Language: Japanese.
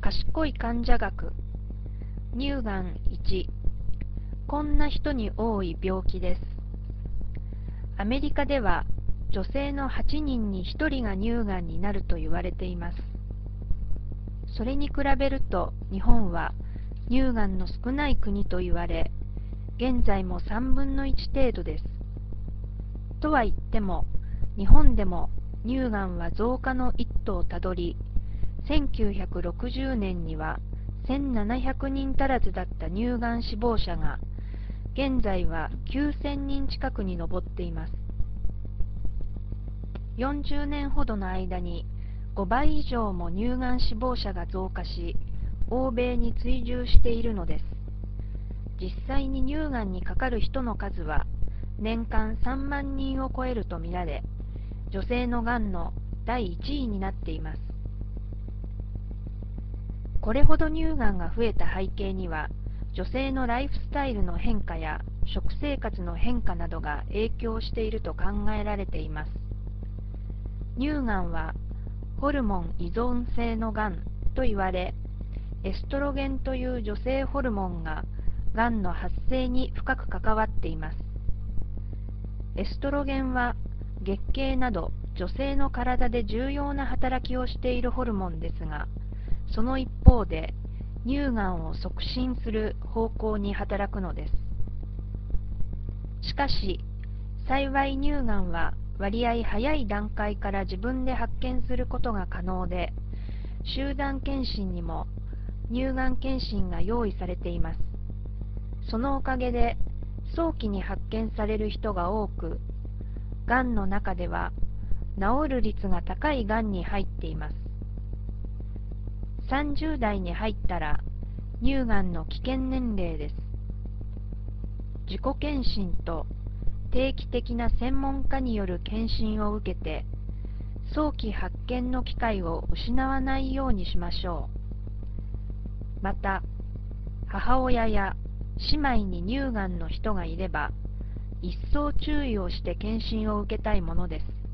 賢い患者学。乳がん1、こんな人に多い病気です。アメリカでは女性の8人に1人が乳がんになると言われています。それに比べると日本は乳がんの少ない国と言われ、現在も3分の1程度です。とは言っても、日本でも乳がんは増加の一途をたどり、1960年には1700人足らずだった乳がん死亡者が、現在は9000人近くに上っています。40年ほどの間に5倍以上も乳がん死亡者が増加し、欧米に追従しているのです。実際に乳がんにかかる人の数は年間3万人を超えるとみられ、女性のがんの第1位になっています。これほど乳がんが増えた背景には、女性のライフスタイルの変化や食生活の変化などが影響していると考えられています。乳がんはホルモン依存性のがんと言われ、エストロゲンという女性ホルモンががんの発生に深く関わっています。エストロゲンは月経など女性の体で重要な働きをしているホルモンですが、その一方で乳がんを促進する方向に働くのです。しかし、幸い乳がんは割合早い段階から自分で発見することが可能で、集団検診にも乳がん検診が用意されています。そのおかげで早期に発見される人が多く、がんの中では治る率が高いがんに入っています。30代に入ったら乳がんの危険年齢です。自己検診と定期的な専門家による検診を受けて、早期発見の機会を失わないようにしましょう。また、母親や姉妹に乳がんの人がいれば、一層注意をして検診を受けたいものです。